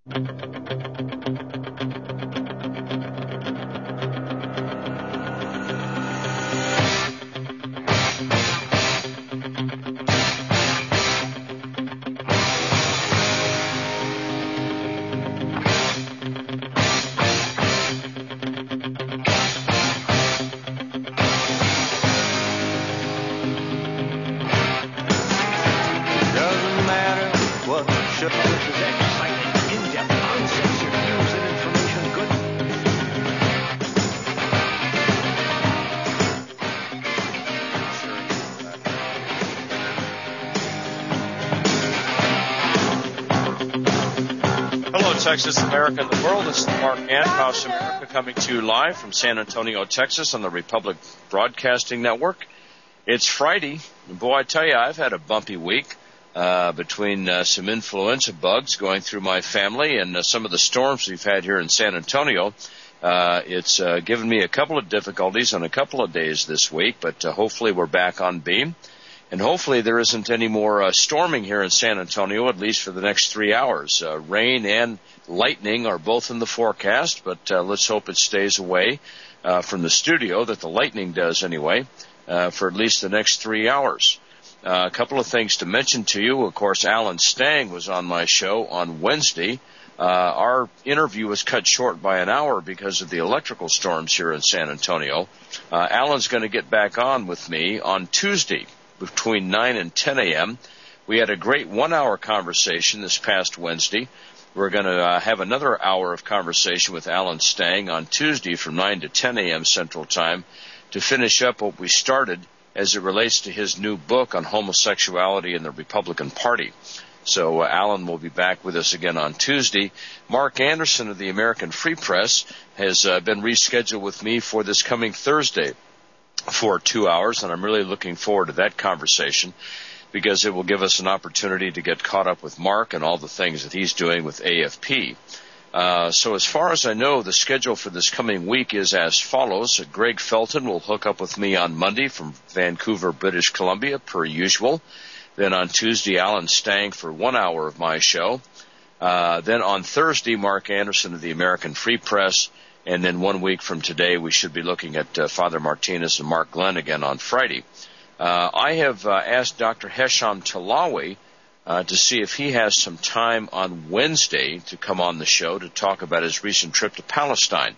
Texas, America, and the world. This is Mark Antos, America, coming to you live from San Antonio, Texas, on the Republic Broadcasting Network. It's Friday, and boy, I tell you, I've had a bumpy week between some influenza bugs going through my family and some of the storms we've had here in San Antonio. It's given me a couple of difficulties on a couple of days this week, but hopefully we're back on beam. And hopefully there isn't any more storming here in San Antonio, at least for the next 3 hours. Rain and lightning are both in the forecast, but let's hope it stays away from the studio, that the lightning does anyway, for at least the next 3 hours. A couple of things to mention to you. Of course, Alan Stang was on my show on Wednesday. Our interview was cut short by an hour because of the electrical storms here in San Antonio. Alan's going to get back on with me on Tuesday between 9 and 10 a.m. We had a great 1-hour conversation this past Wednesday. We're going to have another hour of conversation with Alan Stang on Tuesday from 9 to 10 a.m. Central Time to finish up what we started as it relates to his new book on homosexuality in the Republican Party. So Alan will be back with us again on Tuesday. Mark Anderson of the American Free Press has been rescheduled with me for this coming Thursday for 2 hours, and I'm really looking forward to that conversation because it will give us an opportunity to get caught up with Mark and all the things that he's doing with AFP. So as far as I know, the schedule for this coming week is as follows. Greg Felton will hook up with me on Monday from Vancouver, British Columbia, per usual. Then on Tuesday, Alan Stang for 1 hour of my show. Then on Thursday, Mark Anderson of the American Free Press. And then 1 week from today, we should be looking at Father Martinez and Mark Glenn again on Friday. I have asked Dr. Hesham Talawi to see if he has some time on Wednesday to come on the show to talk about his recent trip to Palestine.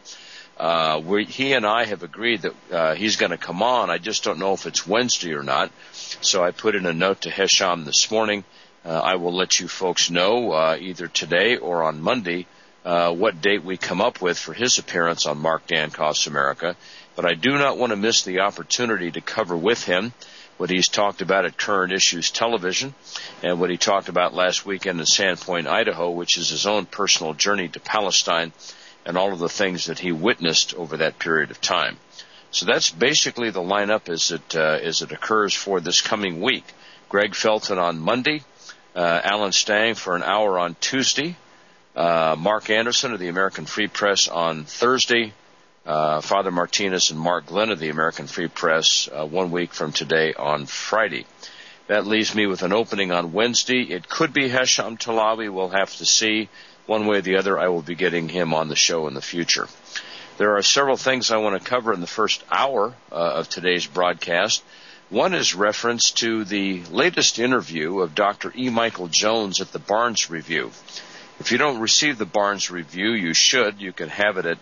He and I have agreed that he's going to come on. I just don't know if it's Wednesday or not. So I put in a note to Hesham this morning. I will let you folks know either today or on Monday what date we come up with for his appearance on Mark Dankoff's America. But I do not want to miss the opportunity to cover with him what he's talked about at Current Issues Television and what he talked about last weekend in Sandpoint, Idaho, which is his own personal journey to Palestine and all of the things that he witnessed over that period of time. So that's basically the lineup as it occurs for this coming week. Greg Felton on Monday, Alan Stang for an hour on Tuesday, Mark Anderson of the American Free Press on Thursday, Father Martinez and Mark Glenn of the American Free Press 1 week from today on Friday. That leaves me with an opening on Wednesday. It could be Hesham Talawi. We'll have to see. One way or the other, I will be getting him on the show in the future. There are several things I want to cover in the first hour of today's broadcast. One is reference to the latest interview of Dr. E. Michael Jones at the Barnes Review. If you don't receive the Barnes Review, you should. You can have it at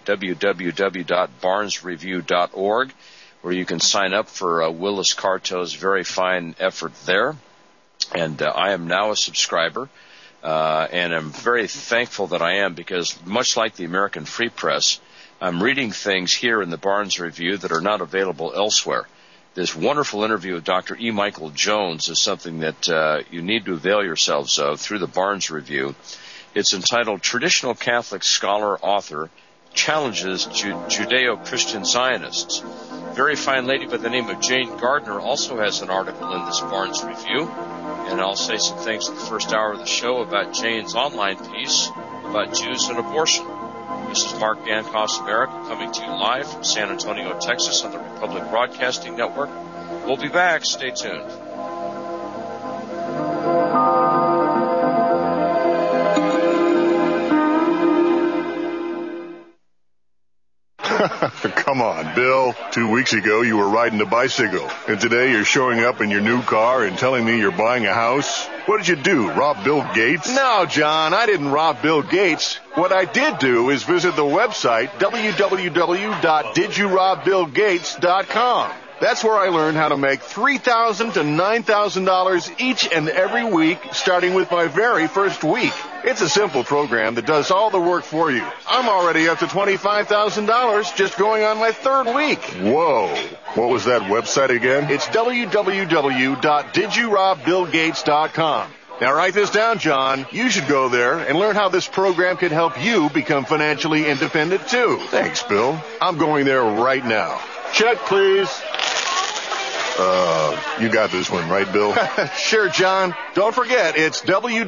www.barnesreview.org, where you can sign up for Willis Carto's very fine effort there. And I am now a subscriber, and I'm very thankful that I am because, much like the American Free Press, I'm reading things here in the Barnes Review that are not available elsewhere. This wonderful interview with Dr. E. Michael Jones is something that you need to avail yourselves of through the Barnes Review. It's entitled Traditional Catholic Scholar Author Challenges Judeo-Christian Zionists. A very fine lady by the name of Jane Gardner also has an article in this Barnes Review, and I'll say some things in the first hour of the show about Jane's online piece about Jews and abortion. This is Mark Dankoff's America coming to you live from San Antonio, Texas on the Republic Broadcasting Network. We'll be back. Stay tuned. Come on, Bill. 2 weeks ago, you were riding a bicycle. And today, you're showing up in your new car and telling me you're buying a house? What did you do, rob Bill Gates? No, John, I didn't rob Bill Gates. What I did do is visit the website, www.didyourobBillGates.com. That's where I learned how to make $3,000 to $9,000 each and every week, starting with my very first week. It's a simple program that does all the work for you. I'm already up to $25,000 just going on my third week. Whoa. What was that website again? It's www.didyourobBillGates.com. Now write this down, John. You should go there and learn how this program can help you become financially independent, too. Thanks, Bill. I'm going there right now. Check, please. You got this one, right, Bill? Sure, John. Don't forget, it's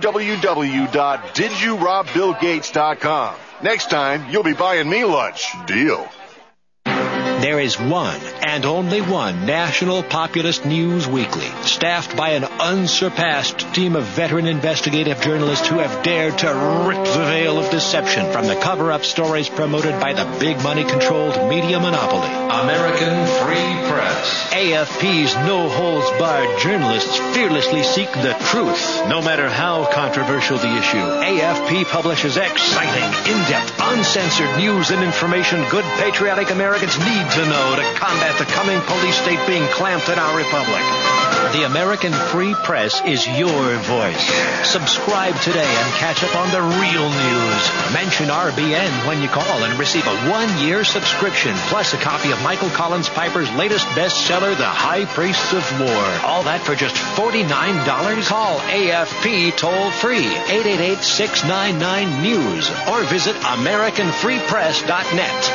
www.didyourobBillGates.com. Next time, you'll be buying me lunch. Deal. There is one and only one national populist news weekly, staffed by an unsurpassed team of veteran investigative journalists who have dared to rip the veil of deception from the cover-up stories promoted by the big money-controlled media monopoly. American Free Press. AFP's no-holds-barred journalists fearlessly seek the truth, no matter how controversial the issue. AFP publishes exciting, in-depth, uncensored news and information good patriotic Americans need to know to combat the coming police state being clamped in our republic. The American Free Press is your voice. Subscribe today and catch up on the real news. Mention RBN when you call and receive a 1-year subscription, plus a copy of Michael Collins Piper's latest bestseller, The High Priests of War. All that for just $49? Call AFP toll-free, 888-699-NEWS, or visit AmericanFreePress.net.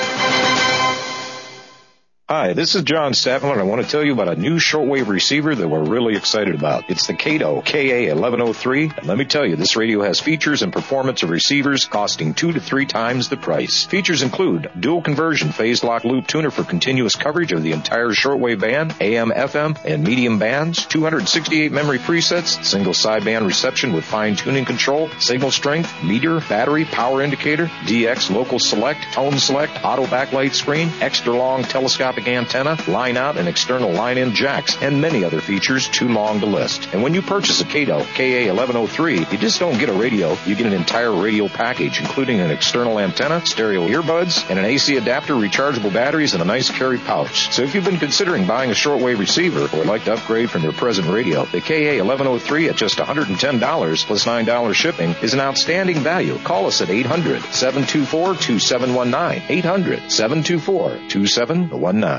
Hi, this is John Statman, and I want to tell you about a new shortwave receiver that we're really excited about. It's the Kato KA1103, and let me tell you, this radio has features and performance of receivers costing 2 to 3 times the price. Features include dual conversion phase lock loop tuner for continuous coverage of the entire shortwave band, AM, FM, and medium bands, 268 memory presets, single sideband reception with fine-tuning control, signal strength, meter, battery, power indicator, DX local select, tone select, auto backlight screen, extra long telescopic antenna, line out and external line in jacks, and many other features too long to list. And when you purchase a Kato KA1103, you just don't get a radio, you get an entire radio package, including an external antenna, stereo earbuds, and an AC adapter, rechargeable batteries, and a nice carry pouch. So if you've been considering buying a shortwave receiver or would like to upgrade from your present radio, the KA1103 at just $110 plus $9 shipping is an outstanding value. Call us at 800-724-2719, 800-724-2719.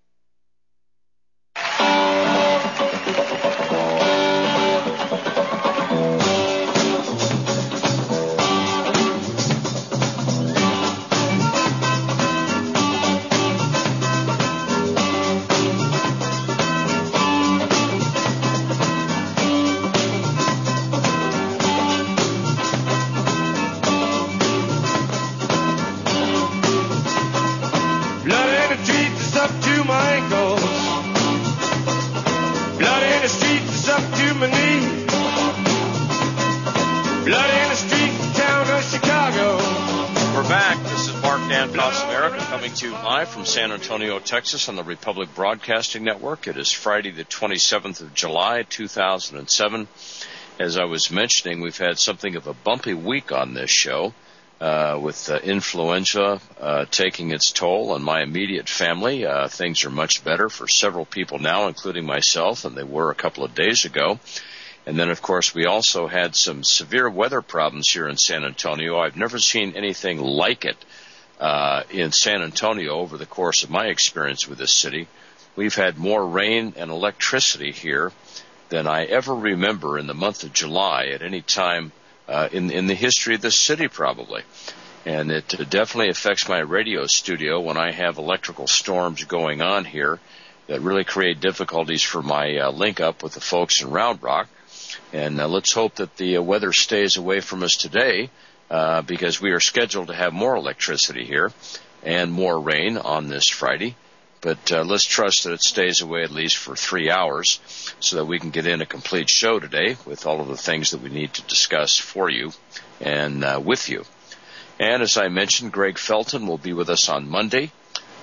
From San Antonio, Texas on the Republic Broadcasting Network. It is Friday the 27th of July, 2007. As I was mentioning, we've had something of a bumpy week on this show with influenza taking its toll on my immediate family. Things are much better for several people now, including myself, than they were a couple of days ago. And then, of course, we also had some severe weather problems here in San Antonio. I've never seen anything like it in San Antonio over the course of my experience with this city. We've had more rain and electricity here than I ever remember in the month of July at any time in the history of this city, probably. And it definitely affects my radio studio when I have electrical storms going on here that really create difficulties for my link up with the folks in Round Rock. And let's hope that the weather stays away from us today, because we are scheduled to have more electricity here and more rain on this Friday. But let's trust that it stays away at least for 3 hours so that we can get in a complete show today with all of the things that we need to discuss for you and with you. And as I mentioned, Greg Felton will be with us on Monday.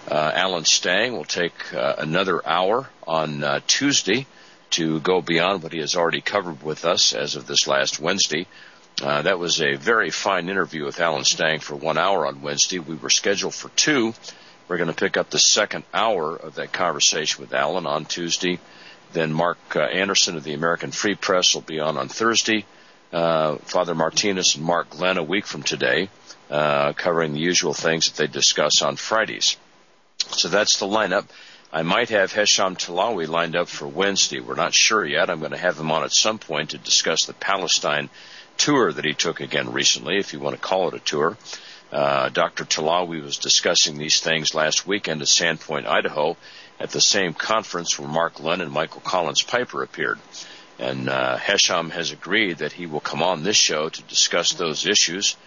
Alan Stang will take another hour on Tuesday to go beyond what he has already covered with us as of this last Wednesday. That was a very fine interview with Alan Stang for 1 hour on Wednesday. We were scheduled for 2. We're going to pick up the second hour of that conversation with Alan on Tuesday. Then Mark Anderson of the American Free Press will be on Thursday. Father Martinez and Mark Glenn a week from today, covering the usual things that they discuss on Fridays. So that's the lineup. I might have Hesham Talawi lined up for Wednesday. We're not sure yet. I'm going to have him on at some point to discuss the Palestine tour that he took again recently, if you want to call it a tour. Dr. Talawi was discussing these things last weekend at Sandpoint, Idaho, at the same conference where Mark Glenn and Michael Collins Piper appeared. And Hesham has agreed that he will come on this show to discuss those issues.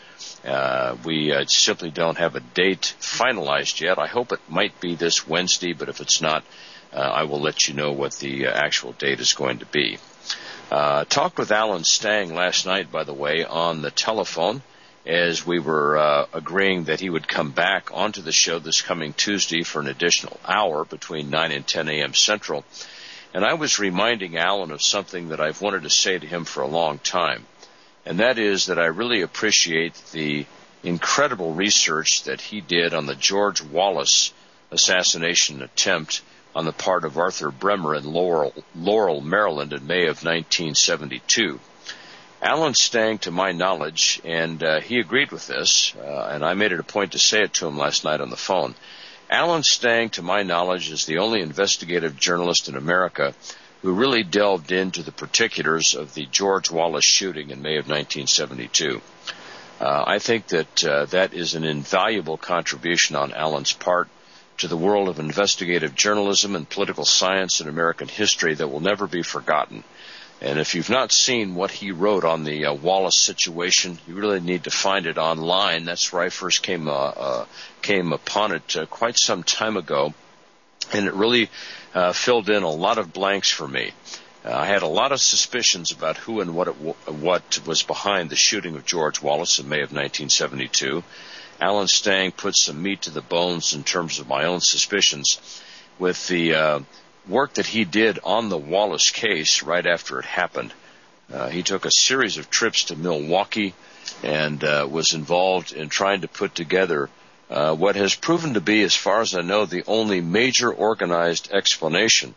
We simply don't have a date finalized yet. I hope it might be this Wednesday, but if it's not, I will let you know what the actual date is going to be. Talked with Alan Stang last night, by the way, on the telephone as we were agreeing that he would come back onto the show this coming Tuesday for an additional hour between 9 and 10 a.m. Central. And I was reminding Alan of something that I've wanted to say to him for a long time, and that is that I really appreciate the incredible research that he did on the George Wallace assassination attempt on the part of Arthur Bremer in Laurel, Maryland in May of 1972. Alan Stang, to my knowledge, and he agreed with this, and I made it a point to say it to him last night on the phone, Alan Stang, to my knowledge, is the only investigative journalist in America who really delved into the particulars of the George Wallace shooting in May of 1972. I think that that is an invaluable contribution on Alan's part to the world of investigative journalism and political science in American history that will never be forgotten. And if you've not seen what he wrote on the Wallace situation, you really need to find it online. That's where I first came upon it quite some time ago, and it really filled in a lot of blanks for me. I had a lot of suspicions about who and what was behind the shooting of George Wallace in May of 1972. Alan Stang put some meat to the bones in terms of my own suspicions with the work that he did on the Wallace case right after it happened. He took a series of trips to Milwaukee and was involved in trying to put together what has proven to be, as far as I know, the only major organized explanation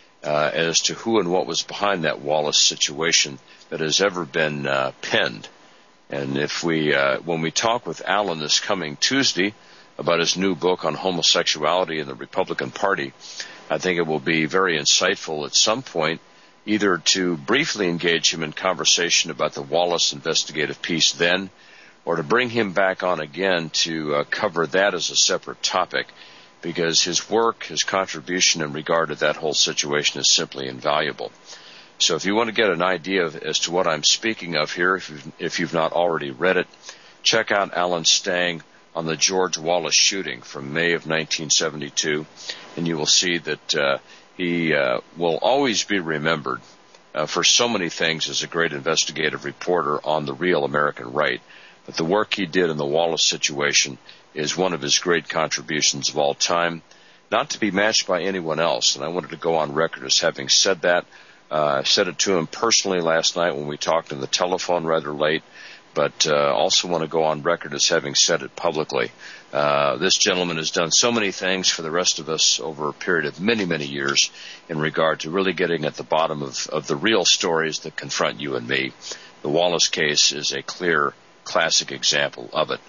as to who and what was behind that Wallace situation that has ever been penned. And if when we talk with Alan this coming Tuesday about his new book on homosexuality in the Republican Party, I think it will be very insightful at some point either to briefly engage him in conversation about the Wallace investigative piece then, or to bring him back on again to cover that as a separate topic, because his work, his contribution in regard to that whole situation is simply invaluable. So if you want to get an idea as to what I'm speaking of here, if you've not already read it, check out Alan Stang on the George Wallace shooting from May of 1972, and you will see that he will always be remembered for so many things as a great investigative reporter on the real American right. But the work he did in the Wallace situation is one of his great contributions of all time, not to be matched by anyone else. And I wanted to go on record as having said that. I said it to him personally last night when we talked on the telephone rather late, but also want to go on record as having said it publicly. This gentleman has done so many things for the rest of us over a period of many, many years in regard to really getting at the bottom of the real stories that confront you and me. The Wallace case is a clear classic example of it.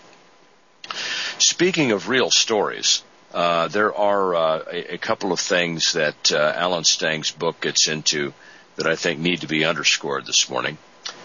Speaking of real stories, there are a couple of things that Alan Stang's book gets into that I think need to be underscored this morning.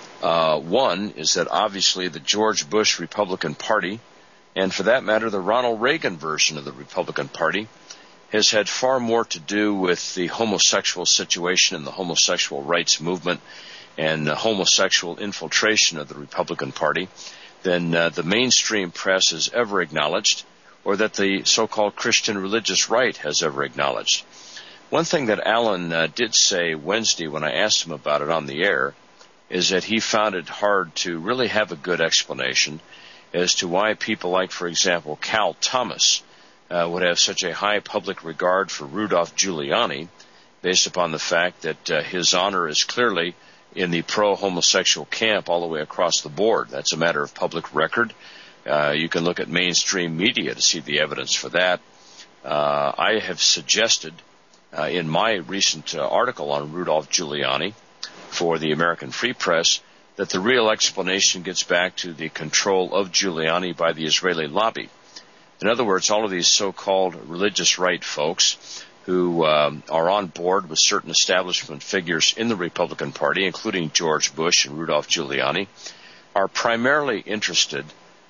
One is that obviously the George Bush Republican Party, and for that matter the Ronald Reagan version of the Republican Party, has had far more to do with the homosexual situation and the homosexual rights movement and the homosexual infiltration of the Republican Party than the mainstream press has ever acknowledged, or that the so-called Christian religious right has ever acknowledged. One thing that Alan did say Wednesday when I asked him about it on the air is that he found it hard to really have a good explanation as to why people like, for example, Cal Thomas, would have such a high public regard for Rudolph Giuliani, based upon the fact that his honor is clearly in the pro-homosexual camp all the way across the board. That's a matter of public record. You can look at mainstream media to see the evidence for that. I have suggested in my recent article on Rudolph Giuliani for the American Free Press that the real explanation gets back to the control of Giuliani by the Israeli lobby. In other words, all of these so-called religious right folks who are on board with certain establishment figures in the Republican Party, including George Bush and Rudolph Giuliani, are primarily interested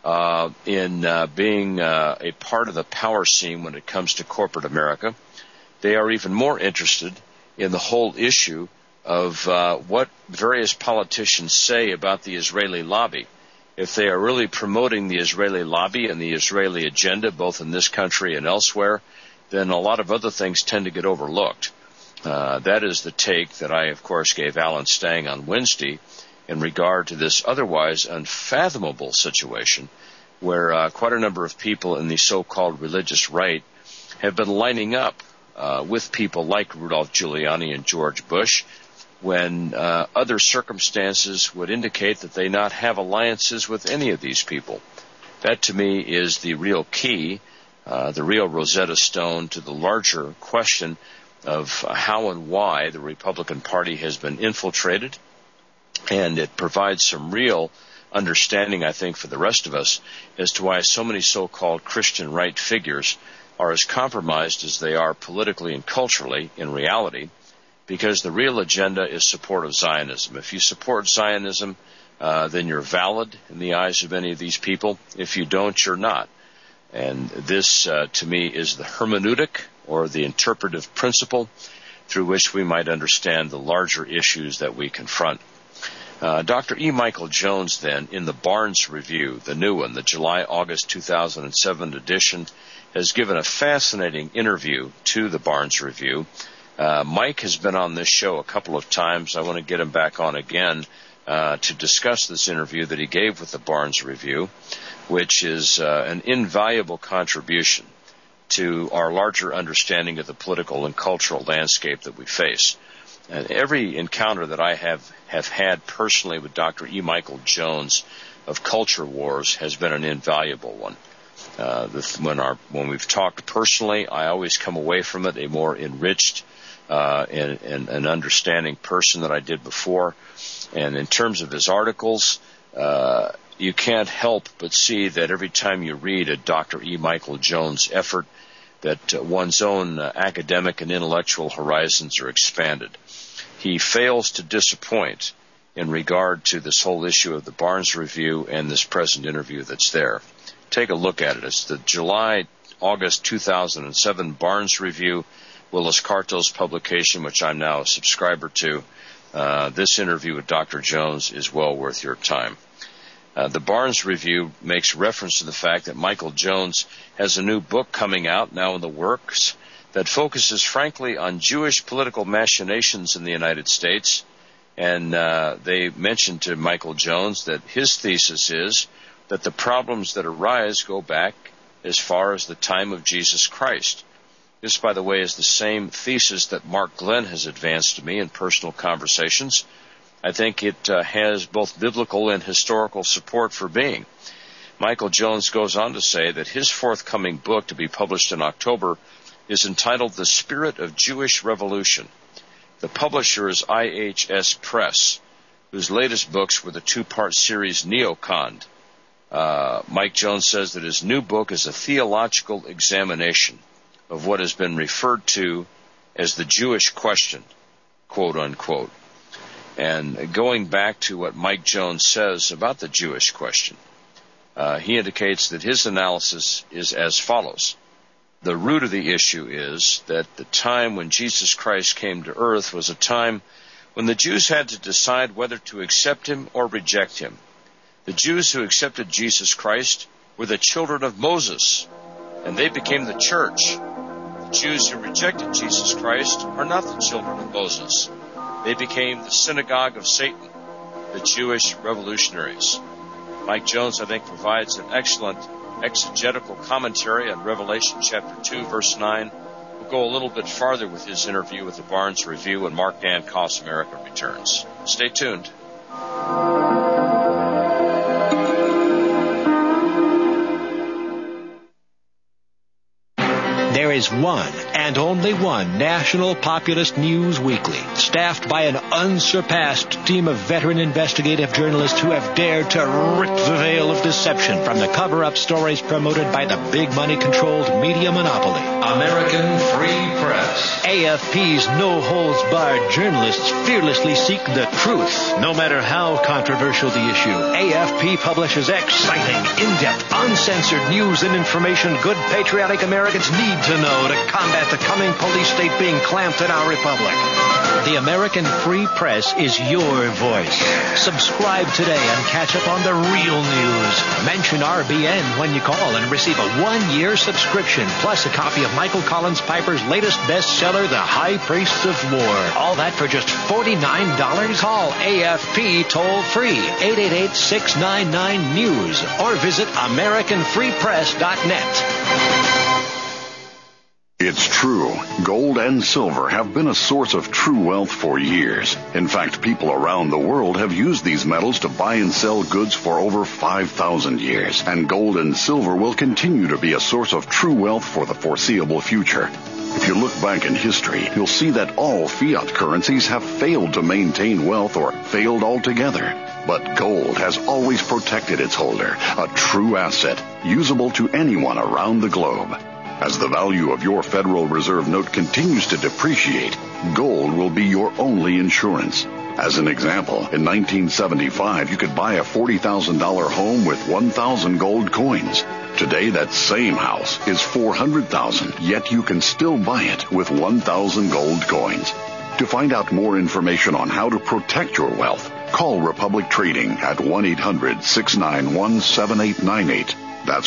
in being a part of the power scene when it comes to corporate America. They are even more interested in the whole issue of what various politicians say about the Israeli lobby. If they are really promoting the Israeli lobby and the Israeli agenda, both in this country and elsewhere, then a lot of other things tend to get overlooked. That is the take that I, of course, gave Alan Stang on Wednesday in regard to this otherwise unfathomable situation where quite a number of people in the so-called religious right have been lining up with people like Rudolph Giuliani and George Bush when other circumstances would indicate that they not have alliances with any of these people. That, to me, is the real key, the real Rosetta Stone to the larger question of how and why the Republican Party has been infiltrated, and it provides some real understanding, I think, for the rest of us as to why so many so-called Christian right figures are as compromised as they are politically and culturally in reality, because the real agenda is support of Zionism. If you support Zionism, then you're valid in the eyes of many of these people. If you don't, you're not. And this, to me, is the hermeneutic or the interpretive principle through which we might understand the larger issues that we confront. Dr. E. Michael Jones, then, in the Barnes Review, the new one, the July-August 2007 edition, has given a fascinating interview to the Barnes Review. Mike has been on this show a couple of times. I want to get him back on again to discuss this interview that he gave with the Barnes Review, which is an invaluable contribution to our larger understanding of the political and cultural landscape that we face. And every encounter that I have had personally with Dr. E. Michael Jones of Culture Wars has been an invaluable one. When we've talked personally, I always come away from it a more enriched and an understanding person than I did before. And in terms of his articles, you can't help but see that every time you read a Dr. E. Michael Jones effort, that one's own academic and intellectual horizons are expanded. He fails to disappoint in regard to this whole issue of the Barnes Review and this present interview that's there. Take a look at it. It's the July-August 2007 Barnes Review, Willis Carto's publication, which I'm now a subscriber to. This interview with Dr. Jones is well worth your time. The Barnes Review makes reference to the fact that Michael Jones has a new book coming out now in the works that focuses, frankly, on Jewish political machinations in the United States. And they mentioned to Michael Jones that his thesis is that the problems that arise go back as far as the time of Jesus Christ. This, by the way, is the same thesis that Mark Glenn has advanced to me in personal conversations. I think it has both biblical and historical support for being. Michael Jones goes on to say that his forthcoming book, to be published in October, is entitled The Spirit of Jewish Revolution. The publisher is IHS Press, whose latest books were the two-part series Neocon. Mike Jones says that his new book is a theological examination of what has been referred to as the Jewish question, quote unquote. And going back to what Mike Jones says about the Jewish question, he indicates that his analysis is as follows. The root of the issue is that the time when Jesus Christ came to earth was a time when the Jews had to decide whether to accept him or reject him. The Jews who accepted Jesus Christ were the children of Moses, and they became the church. The Jews who rejected Jesus Christ are not the children of Moses. They became the synagogue of Satan, the Jewish revolutionaries. Mike Jones, I think, provides an excellent exegetical commentary on Revelation chapter 2, verse 9. We'll go a little bit farther with his interview with the Barnes Review when Mark Dankoff's America returns. Stay tuned. There is one and only one national populist news weekly, staffed by an unsurpassed team of veteran investigative journalists who have dared to rip the veil of deception from the cover-up stories promoted by the big money-controlled media monopoly. American Free Press. AFP's no-holds-barred journalists fearlessly seek the truth, no matter how controversial the issue. AFP publishes exciting, in-depth, uncensored news and information good patriotic Americans need to know to combat the coming police state being clamped in our republic. The American Free Press is your voice. Subscribe today and catch up on the real news. Mention RBN when you call and receive a 1-year subscription, plus a copy of Michael Collins Piper's latest bestseller, The High Priests of War. All that for just $49? Call AFP toll-free, 888-699-NEWS, or visit AmericanFreePress.net. It's true. Gold and silver have been a source of true wealth for years. In fact, people around the world have used these metals to buy and sell goods for over 5,000 years. And gold and silver will continue to be a source of true wealth for the foreseeable future. If you look back in history, you'll see that all fiat currencies have failed to maintain wealth or failed altogether. But gold has always protected its holder, a true asset, usable to anyone around the globe. As the value of your Federal Reserve note continues to depreciate, gold will be your only insurance. As an example, in 1975, you could buy a $40,000 home with 1,000 gold coins. Today, that same house is $400,000, yet you can still buy it with 1,000 gold coins. To find out more information on how to protect your wealth, call Republic Trading at 1-800-691-7898. That's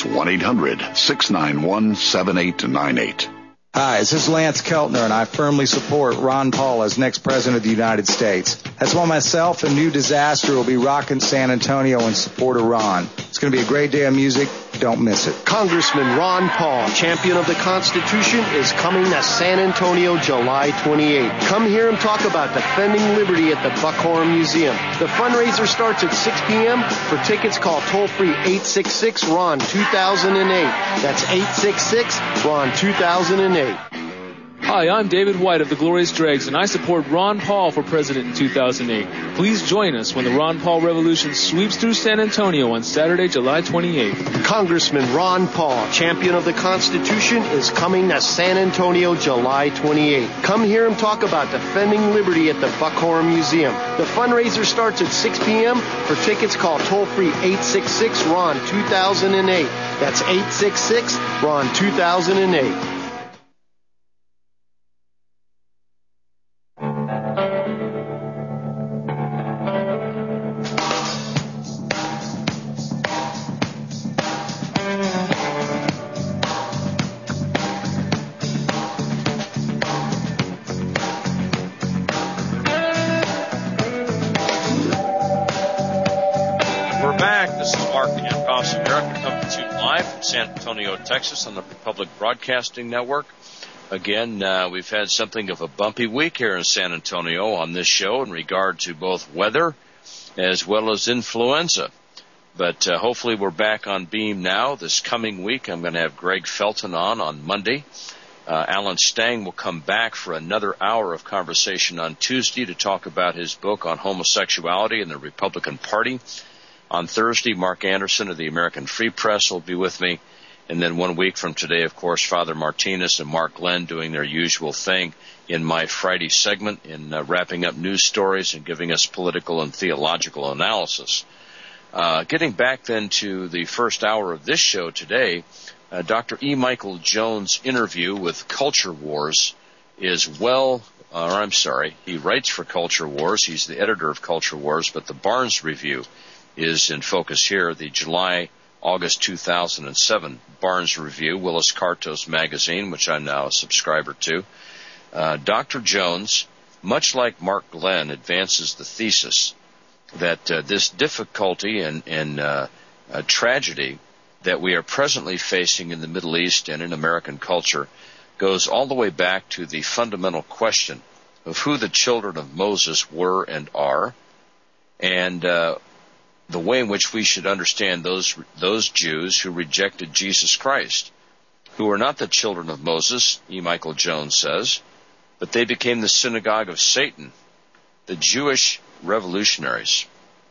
1-800-691-7898. Hi, this is Lance Keltner, and I firmly support Ron Paul as next President of the United States. That's why myself and New Disaster will be rocking San Antonio in support of Ron. It's going to be a great day of music. Don't miss it. Congressman Ron Paul, champion of the Constitution, is coming to San Antonio July 28th. Come hear him talk about defending liberty at the Buckhorn Museum. The fundraiser starts at 6 p.m. For tickets, call toll-free 866-RON-2008. That's 866-RON-2008. Hi, I'm David White of the Glorious Dregs, and I support Ron Paul for president in 2008. Please join us when the Ron Paul Revolution sweeps through San Antonio on Saturday, July 28th. Congressman Ron Paul, champion of the Constitution, is coming to San Antonio July 28th. Come hear him talk about defending liberty at the Buckhorn Museum. The fundraiser starts at 6 p.m. For tickets, call toll-free 866-RON-2008. That's 866-RON-2008. San Antonio, Texas, on the Republic Broadcasting Network. Again, we've had something of a bumpy week here in San Antonio on this show in regard to both weather as well as influenza. But hopefully we're back on beam now. This coming week, I'm going to have Greg Felton on Monday. Alan Stang will come back for another hour of conversation on Tuesday to talk about his book on homosexuality and the Republican Party. On Thursday, Mark Anderson of the American Free Press will be with me. And then 1 week from today, of course, Father Martinez and Mark Glenn doing their usual thing in my Friday segment in wrapping up news stories and giving us political and theological analysis. Getting back then to the first hour of this show today, Dr. E. Michael Jones' interview with Culture Wars is he writes for Culture Wars. He's the editor of Culture Wars, but the Barnes Review is in focus here, the August 2007 Barnes Review, Willis Cartos magazine, which I'm now a subscriber to. Dr. Jones, much like Mark Glenn, advances the thesis that this difficulty in tragedy that we are presently facing in the Middle East and in American culture goes all the way back to the fundamental question of who the children of Moses were and are, and the way in which we should understand those Jews who rejected Jesus Christ, who are not the children of Moses, E. Michael Jones says, but they became the synagogue of Satan, the Jewish revolutionaries.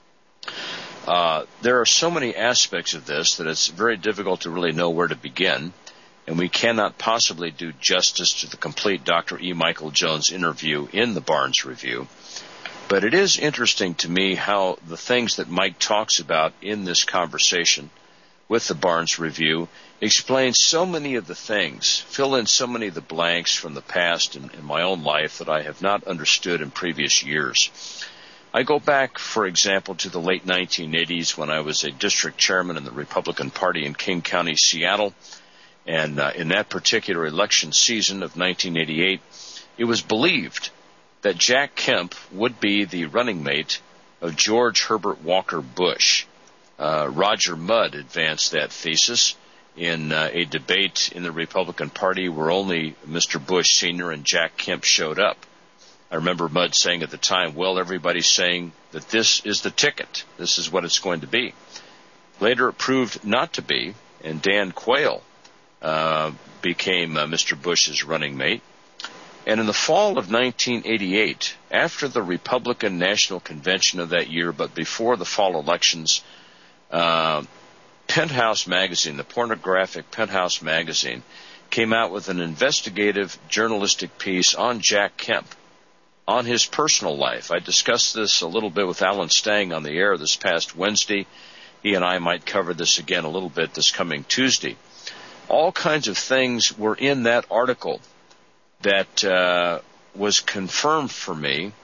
There are so many aspects of this that it's very difficult to really know where to begin, and we cannot possibly do justice to the complete Dr. E. Michael Jones interview in the Barnes Review. But it is interesting to me how the things that Mike talks about in this conversation with the Barnes Review explain so many of the things, fill in so many of the blanks from the past in my own life that I have not understood in previous years. I go back, for example, to the late 1980s when I was a district chairman in the Republican Party in King County, Seattle. And in that particular election season of 1988, it was believed that Jack Kemp would be the running mate of George Herbert Walker Bush. Roger Mudd advanced that thesis in a debate in the Republican Party where only Mr. Bush Sr. and Jack Kemp showed up. I remember Mudd saying at the time, well, everybody's saying that this is the ticket. This is what it's going to be. Later it proved not to be, and Dan Quayle became Mr. Bush's running mate. And in the fall of 1988, after the Republican National Convention of that year, but before the fall elections, Penthouse Magazine, the pornographic Penthouse Magazine, came out with an investigative journalistic piece on Jack Kemp, on his personal life. I discussed this a little bit with Alan Stang on the air this past Wednesday. He and I might cover this again a little bit this coming Tuesday. All kinds of things were in that article that were confirmed for me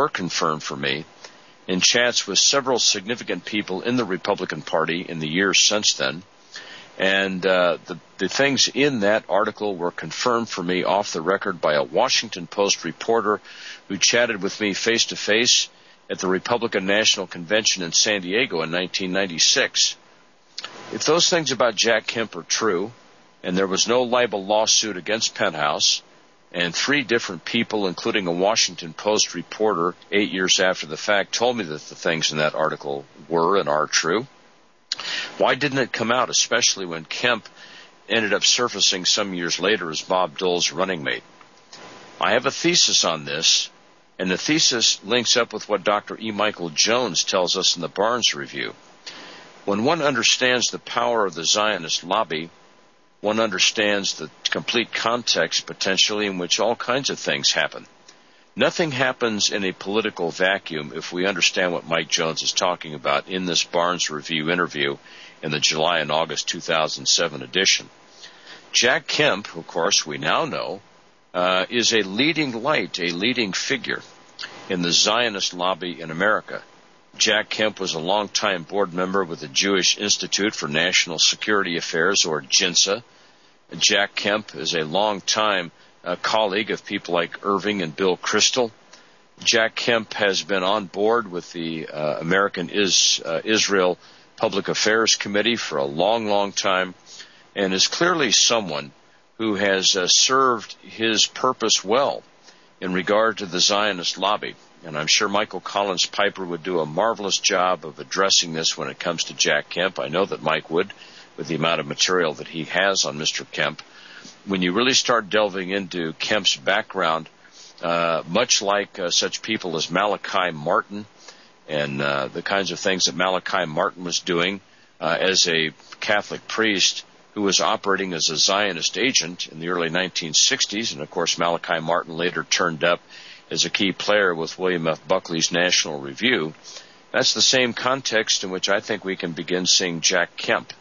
in chats with several significant people in the Republican Party in the years since then. And the things in that article were confirmed for me off the record by a Washington Post reporter who chatted with me face-to-face at the Republican National Convention in San Diego in 1996. If those things about Jack Kemp are true, and there was no libel lawsuit against Penthouse, and 3 different people, including a Washington Post reporter 8 years after the fact, told me that the things in that article were and are true, why didn't it come out, especially when Kemp ended up surfacing some years later as Bob Dole's running mate? I have a thesis on this, and the thesis links up with what Dr. E. Michael Jones tells us in the Barnes Review. When one understands the power of the Zionist lobby, one understands the complete context, potentially, in which all kinds of things happen. Nothing happens in a political vacuum if we understand what Mike Jones is talking about in this Barnes Review interview in the July and August 2007 edition. Jack Kemp, of course, we now know, is a leading light, a leading figure in the Zionist lobby in America. Jack Kemp was a longtime board member with the Jewish Institute for National Security Affairs, or JINSA. Jack Kemp is a longtime colleague of people like Irving and Bill Kristol. Jack Kemp has been on board with the American Israel Public Affairs Committee for a long, long time, and is clearly someone who has served his purpose well in regard to the Zionist lobby. And I'm sure Michael Collins Piper would do a marvelous job of addressing this when it comes to Jack Kemp. I know that Mike would, with the amount of material that he has on Mr. Kemp. When you really start delving into Kemp's background, much like such people as Malachi Martin and the kinds of things that Malachi Martin was doing as a Catholic priest who was operating as a Zionist agent in the early 1960s, and of course Malachi Martin later turned up as a key player with William F. Buckley's National Review. That's the same context in which I think we can begin seeing Jack Kemp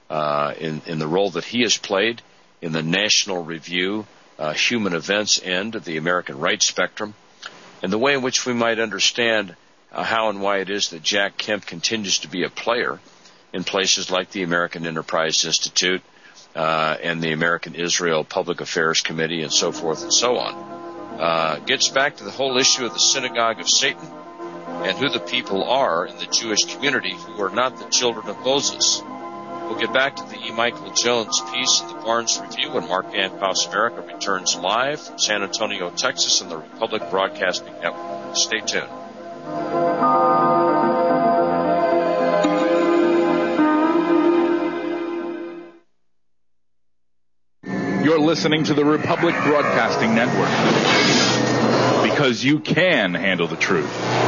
in the role that he has played in the National Review, human events end of the American rights spectrum, and the way in which we might understand how and why it is that Jack Kemp continues to be a player in places like the American Enterprise Institute and the American Israel Public Affairs Committee and so forth and so on. Gets back to the whole issue of the synagogue of Satan. and who the people are in the Jewish community who are not the children of Moses. We'll get back to the E. Michael Jones piece in the Barnes Review when Mark Antoss America returns live from San Antonio, Texas on the Republic Broadcasting Network. Stay tuned. You're listening to the Republic Broadcasting Network, because you can handle the truth.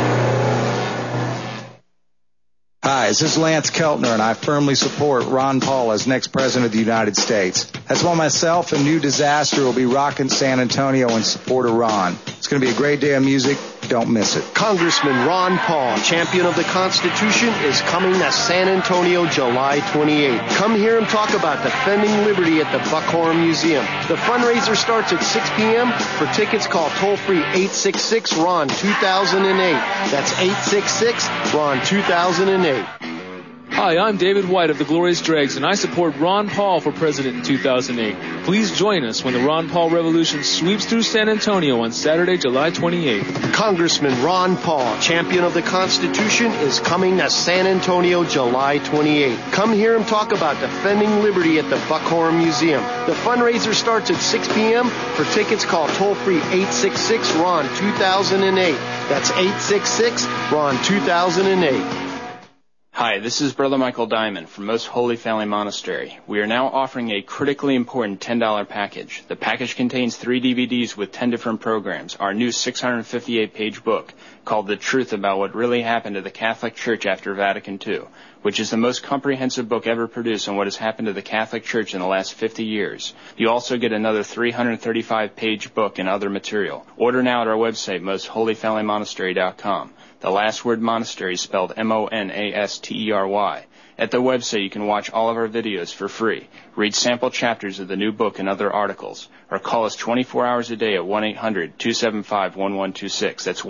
Hi, this is Lance Keltner, and I firmly support Ron Paul as next President of the United States. That's why myself and New Disaster will be rocking San Antonio in support of Ron. It's going to be a great day of music. Don't miss it. Congressman Ron Paul, champion of the Constitution, is coming to San Antonio July 28th. Come hear him talk about defending liberty at the Buckhorn Museum. The fundraiser starts at 6 p.m. For tickets, call toll-free 866-RON-2008. That's 866-RON-2008. Hi, I'm David White of the Glorious Dregs, and I support Ron Paul for president in 2008. Please join us when the Ron Paul Revolution sweeps through San Antonio on Saturday, July 28th. Congressman Ron Paul, champion of the Constitution, is coming to San Antonio July 28th. Come hear him talk about defending liberty at the Buckhorn Museum. The fundraiser starts at 6 p.m. For tickets, call toll-free 866-RON-2008. That's 866-RON-2008. Hi, this is Brother Michael Diamond from Most Holy Family Monastery. We are now offering a critically important $10 package. The package contains 3 DVDs with 10 different programs, our new 658-page book called The Truth About What Really Happened to the Catholic Church After Vatican II, which is the most comprehensive book ever produced on what has happened to the Catholic Church in the last 50 years. You also get another 335-page book and other material. Order now at our website, mostholyfamilymonastery.com. The last word monastery is spelled M-O-N-A-S-T-E-R-Y. At the website, you can watch all of our videos for free, read sample chapters of the new book and other articles, or call us 24 hours a day at 1-800-275-1126. That's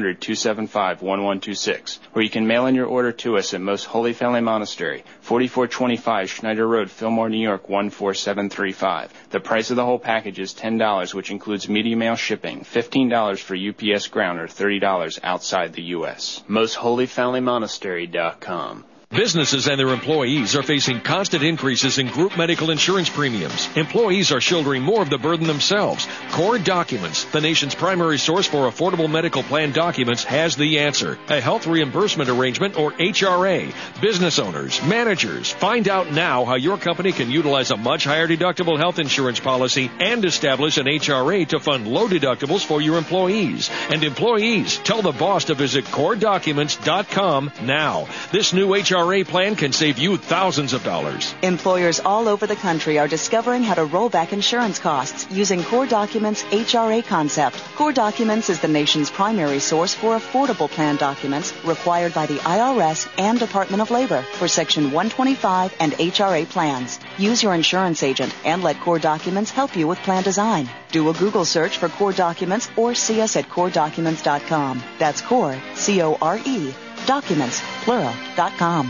1-800-275-1126. Or you can mail in your order to us at Most Holy Family Monastery, 4425 Schneider Road, Fillmore, New York, 14735. The price of the whole package is $10, which includes media mail shipping, $15 for UPS ground, or $30 outside the U.S. MostHolyFamilyMonastery.com. Businesses and their employees are facing constant increases in group medical insurance premiums. Employees are shouldering more of the burden themselves. Core Documents, the nation's primary source for affordable medical plan documents, has the answer. A health reimbursement arrangement, or HRA. Business owners, managers, find out now how your company can utilize a much higher deductible health insurance policy and establish an HRA to fund low deductibles for your employees. And employees, tell the boss to visit CoreDocuments.com now. This new HRA plan can save you thousands of dollars. Employers all over the country are discovering how to roll back insurance costs using Core Documents' HRA concept. Core Documents is the nation's primary source for affordable plan documents required by the IRS and Department of Labor for Section 125 and HRA plans. Use your insurance agent and let Core Documents help you with plan design. Do a Google search for Core Documents or see us at CoreDocuments.com. That's Core, C-O-R-E, Documents, plural.com.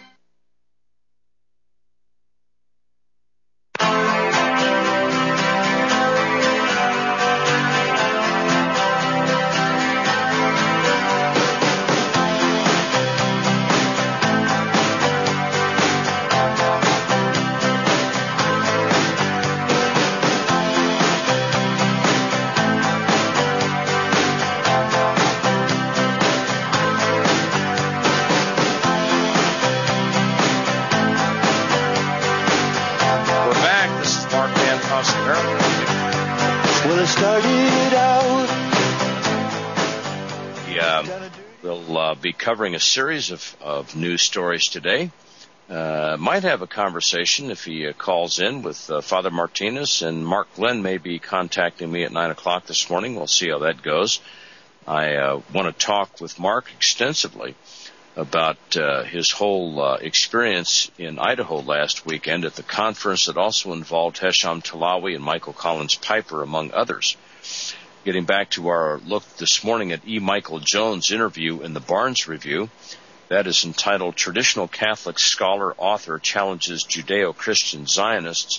Be covering a series of news stories today. Might have a conversation if he calls in with Father Martinez, and Mark Glenn may be contacting me at 9 o'clock this morning. We'll see how that goes. I want to talk with Mark extensively about his whole experience in Idaho last weekend at the conference that also involved Hesham Talawi and Michael Collins Piper, among others. Getting back to our look this morning at E. Michael Jones' interview in the Barnes Review, that is entitled Traditional Catholic Scholar Author Challenges Judeo-Christian Zionists.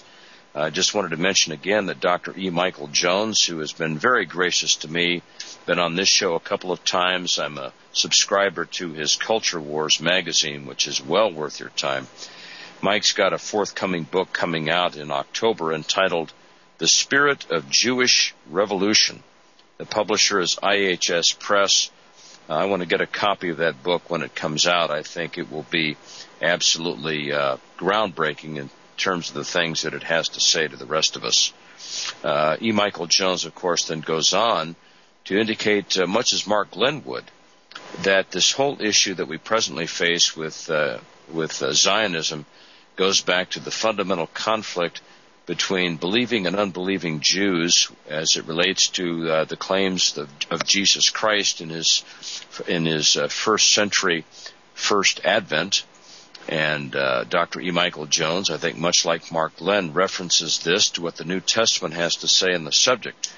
I just wanted to mention again that Dr. E. Michael Jones, who has been very gracious to me, been on this show a couple of times. I'm a subscriber to his Culture Wars magazine, which is well worth your time. Mike's got a forthcoming book coming out in October entitled The Spirit of Jewish Revolution. The publisher is IHS Press. I want to get a copy of that book when it comes out. I think it will be absolutely groundbreaking in terms of the things that it has to say to the rest of us. E. Michael Jones, of course, then goes on to indicate, much as Mark Glenn would, that this whole issue that we presently face with Zionism goes back to the fundamental conflict between believing and unbelieving Jews as it relates to the claims of Jesus Christ in his first century first advent. And Dr. E. Michael Jones, I think much like Mark Glenn, references this to what the New Testament has to say on the subject.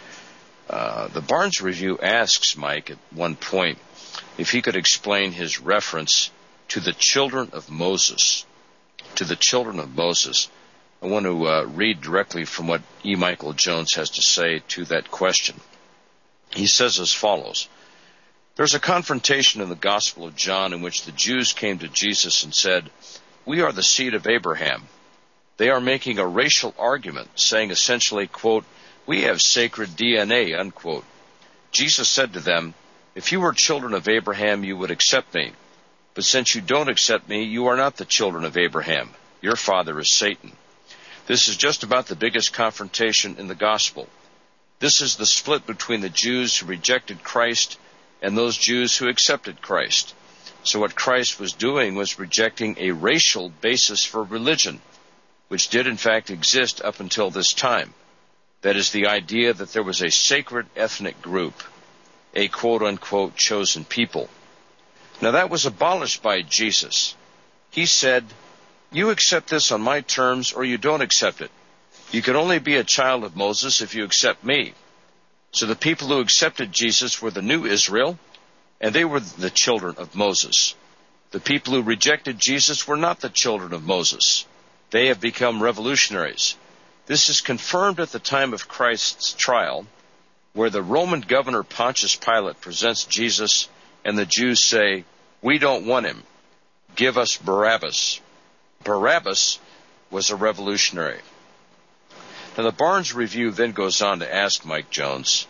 The Barnes Review asks Mike at one point if he could explain his reference to the children of Moses. To the children of Moses. I want to read directly from what E. Michael Jones has to say to that question. He says as follows: There's a confrontation in the Gospel of John in which the Jews came to Jesus and said, "We are the seed of Abraham." They are making a racial argument, saying essentially, quote, "We have sacred DNA," unquote. Jesus said to them, "If you were children of Abraham, you would accept me. But since you don't accept me, you are not the children of Abraham. Your father is Satan." This is just about the biggest confrontation in the gospel. This is the split between the Jews who rejected Christ and those Jews who accepted Christ. So what Christ was doing was rejecting a racial basis for religion, which did in fact exist up until this time. That is the idea that there was a sacred ethnic group, a quote-unquote chosen people. Now that was abolished by Jesus. He said, "You accept this on my terms or you don't accept it. You can only be a child of Moses if you accept me." So the people who accepted Jesus were the new Israel, and they were the children of Moses. The people who rejected Jesus were not the children of Moses. They have become revolutionaries. This is confirmed at the time of Christ's trial, where the Roman governor Pontius Pilate presents Jesus, and the Jews say, "We don't want him. Give us Barabbas." Barabbas was a revolutionary. Now, the Barnes Review then goes on to ask Mike Jones,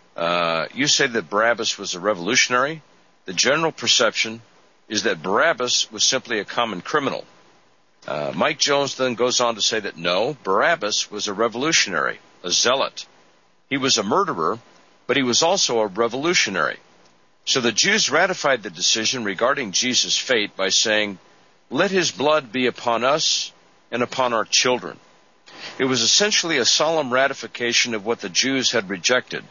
you say that Barabbas was a revolutionary? The general perception is that Barabbas was simply a common criminal. Mike Jones then goes on to say that no, Barabbas was a revolutionary, a zealot. He was a murderer, but he was also a revolutionary. So the Jews ratified the decision regarding Jesus' fate by saying, "Let his blood be upon us and upon our children." It was essentially a solemn ratification of what the Jews had rejected,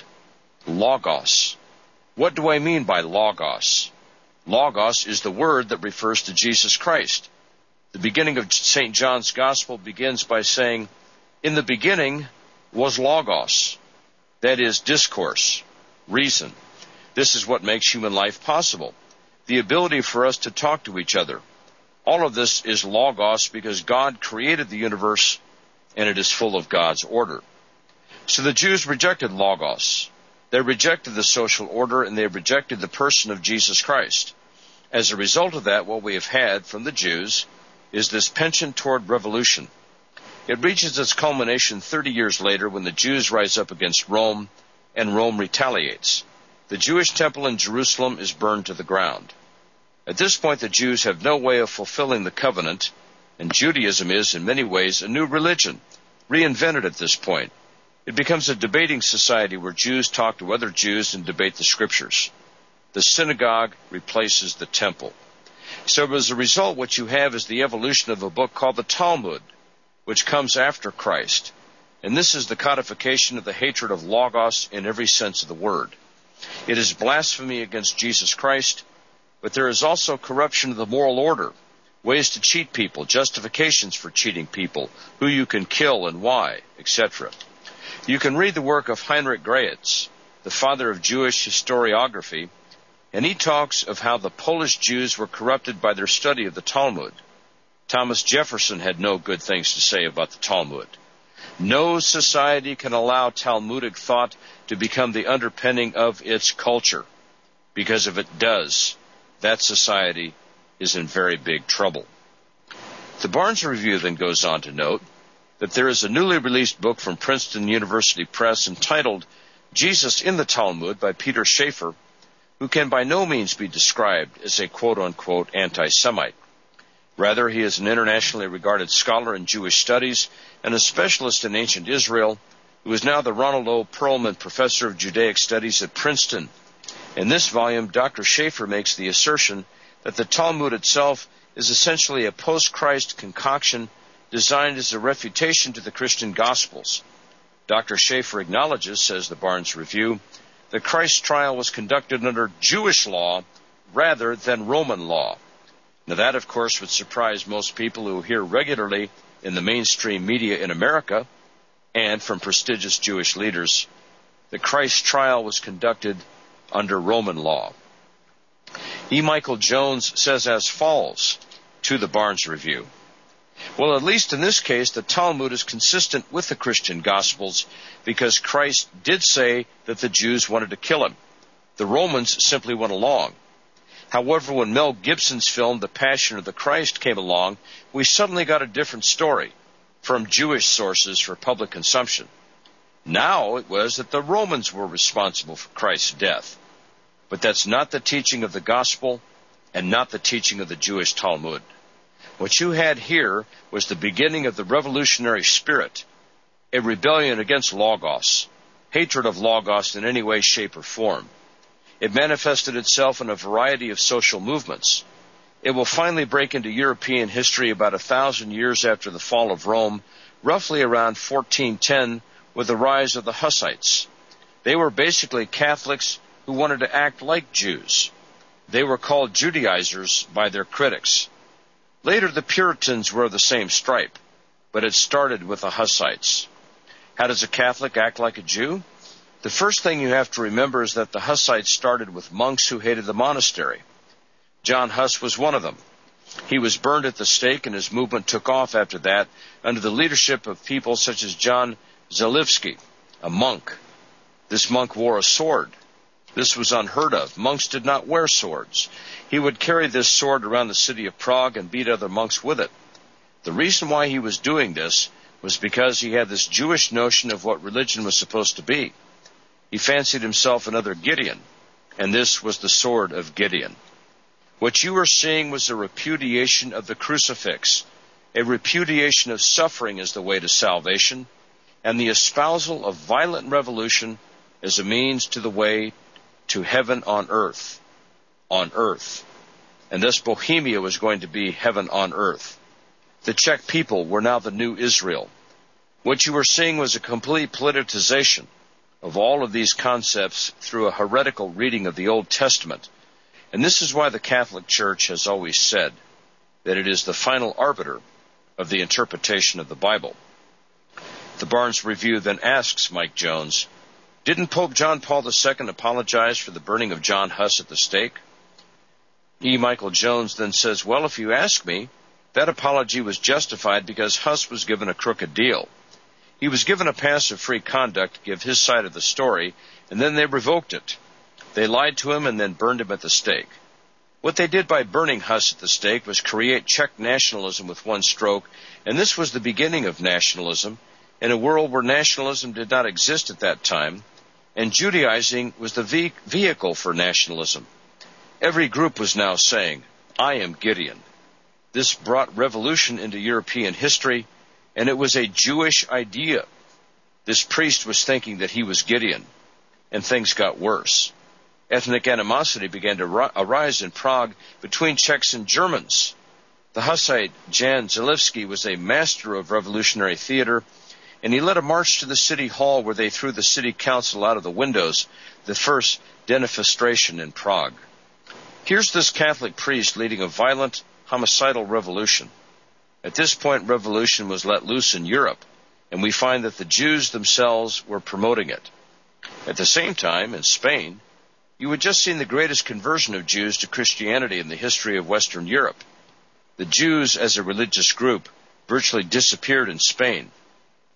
logos. What do I mean by logos? Logos is the word that refers to Jesus Christ. The beginning of St. John's Gospel begins by saying, "In the beginning was logos," that is, discourse, reason. This is what makes human life possible, the ability for us to talk to each other. All of this is logos because God created the universe and it is full of God's order. So the Jews rejected logos. They rejected the social order and they rejected the person of Jesus Christ. As a result of that, what we have had from the Jews is this penchant toward revolution. It reaches its culmination 30 years later when the Jews rise up against Rome and Rome retaliates. The Jewish temple in Jerusalem is burned to the ground. At this point, the Jews have no way of fulfilling the covenant, and Judaism is, in many ways, a new religion, reinvented at this point. It becomes a debating society where Jews talk to other Jews and debate the scriptures. The synagogue replaces the temple. So as a result, what you have is the evolution of a book called the Talmud, which comes after Christ. And this is the codification of the hatred of logos in every sense of the word. It is blasphemy against Jesus Christ, but there is also corruption of the moral order, ways to cheat people, justifications for cheating people, who you can kill and why, etc. You can read the work of Heinrich Graetz, the father of Jewish historiography, and he talks of how the Polish Jews were corrupted by their study of the Talmud. Thomas Jefferson had no good things to say about the Talmud. No society can allow Talmudic thought to become the underpinning of its culture, because if it does, that society is in very big trouble. The Barnes Review then goes on to note that there is a newly released book from Princeton University Press entitled Jesus in the Talmud by Peter Schaefer, who can by no means be described as a quote-unquote anti-Semite. Rather, he is an internationally regarded scholar in Jewish studies and a specialist in ancient Israel, who is now the Ronald O. Perlman Professor of Judaic Studies at Princeton. In this volume, Dr. Schaefer makes the assertion that the Talmud itself is essentially a post-Christ concoction designed as a refutation to the Christian Gospels. Dr. Schaefer acknowledges, says the Barnes Review, that Christ's trial was conducted under Jewish law rather than Roman law. Now that, of course, would surprise most people who hear regularly in the mainstream media in America and from prestigious Jewish leaders that Christ's trial was conducted under Roman law. E. Michael Jones says as follows to the Barnes Review. Well, at least in this case, the Talmud is consistent with the Christian Gospels because Christ did say that the Jews wanted to kill him. The Romans simply went along. However, when Mel Gibson's film The Passion of the Christ came along, we suddenly got a different story from Jewish sources for public consumption. Now it was that the Romans were responsible for Christ's death. But that's not the teaching of the gospel and not the teaching of the Jewish Talmud. What you had here was the beginning of the revolutionary spirit, a rebellion against Logos, hatred of Logos in any way, shape, or form. It manifested itself in a variety of social movements. It will finally break into European history about 1,000 years after the fall of Rome, roughly around 1410, with the rise of the Hussites. They were basically Catholics who wanted to act like Jews. They were called Judaizers by their critics. Later, the Puritans were of the same stripe, but it started with the Hussites. How does a Catholic act like a Jew? The first thing you have to remember is that the Hussites started with monks who hated the monastery. John Huss was one of them. He was burned at the stake, and his movement took off after that under the leadership of people such as John Zalewski, a monk. This monk wore a sword. This was unheard of. Monks did not wear swords. He would carry this sword around the city of Prague and beat other monks with it. The reason why he was doing this was because he had this Jewish notion of what religion was supposed to be. He fancied himself another Gideon, and this was the sword of Gideon. What you were seeing was a repudiation of the crucifix, a repudiation of suffering as the way to salvation, and the espousal of violent revolution as a means to the way to heaven on earth. And thus Bohemia was going to be heaven on earth. The Czech people were now the new Israel. What you were seeing was a complete politicization of all of these concepts through a heretical reading of the Old Testament. And this is why the Catholic Church has always said that it is the final arbiter of the interpretation of the Bible. The Barnes Review then asks Mike Jones, didn't Pope John Paul II apologize for the burning of John Huss at the stake? E. Michael Jones then says, well, if you ask me, that apology was justified because Huss was given a crooked deal. He was given a pass of free conduct to give his side of the story, and then they revoked it. They lied to him and then burned him at the stake. What they did by burning Huss at the stake was create Czech nationalism with one stroke, and this was the beginning of nationalism, in a world where nationalism did not exist at that time, and Judaizing was the vehicle for nationalism. Every group was now saying, I am Gideon. This brought revolution into European history, and it was a Jewish idea. This priest was thinking that he was Gideon, and things got worse. Ethnic animosity began to arise in Prague between Czechs and Germans. The Hussite Jan Zalewski was a master of revolutionary theater, and he led a march to the city hall where they threw the city council out of the windows, the first denifestration in Prague. Here's this Catholic priest leading a violent, homicidal revolution. At this point, revolution was let loose in Europe, and we find that the Jews themselves were promoting it. At the same time, in Spain, you had just seen the greatest conversion of Jews to Christianity in the history of Western Europe. The Jews, as a religious group, virtually disappeared in Spain.